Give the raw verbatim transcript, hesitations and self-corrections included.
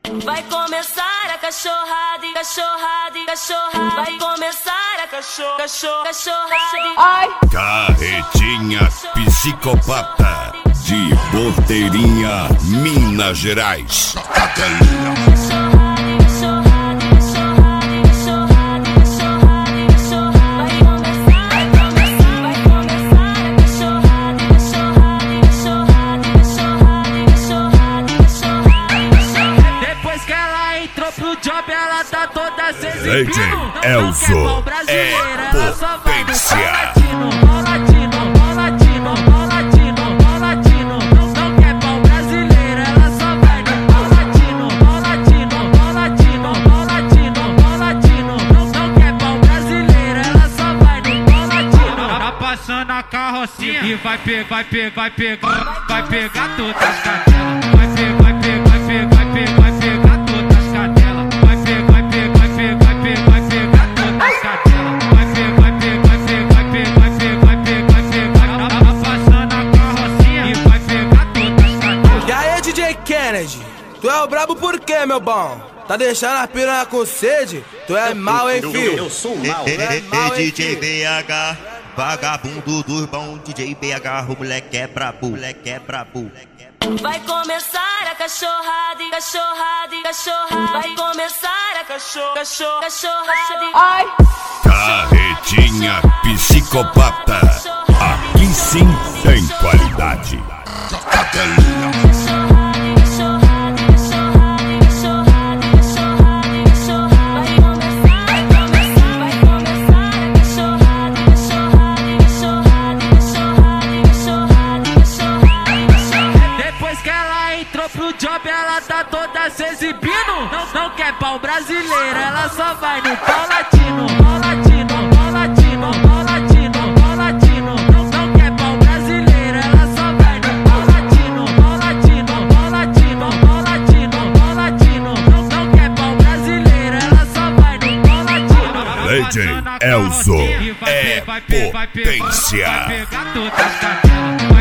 Vai começar a cachorrada, cachorrada, cachorrada. Vai começar a cachorro, cachorro, cachorrada. Ai. Carretinha psicopata de Porteirinha, Minas Gerais. Pro job ela tá toda se exibindo. Legend Elzo é potência. Latino, latino, latino, latino. Não quer pau brasileiro, ela só vai no latino, latino, latino, latino, latino. Não quer pau brasileiro, ela só vai no latino. Tá passando a carrocinha e vai pegar, vai pegar, vai pegar, vai pegar todas as cadelas. Vai pegar, vai pegar, vai pegar, vai pegar, vai pegar todas as cadelas. Vai pegar, vai pegar, vai pegar, vai pegar, vai pegar todas as cadelas. Vai pegar, vai pegar, vai pegar, vai pegar, vai pegar, vai pegar, vai pegar. Tá passando a carrocinha e vai pegar todas as cadelas. E aí, D J Kennedy, tu é o brabo por quê, meu bom? Tá deixando a piranha com sede? Tu é mal, hein, filho? Eu sou mal. É mal, hein, D J B H, vagabundo do urbão. D J B H, o moleque é brabo, moleque é brabo. Vai começar a cachorrada, cachorrada, cachorrada. Vai começar a cachorro, cachorro, cachorrada. Ai. Carretinha psicopata, aqui sim tem qualidade. Pro job ela tá toda se exibindo. Não, não quer pau brasileiro, ela só vai no pau latino, pau latino, pau latino, pau latino, pau latino. Não, não quer pau brasileiro, ela só vai no pau latino, pau latino, pau latino, pau latino, pau latino. Não, não quer pau brasileiro, ela só vai no pau latino. Legend Elzo é potência. Vai pegar todas as cadelas.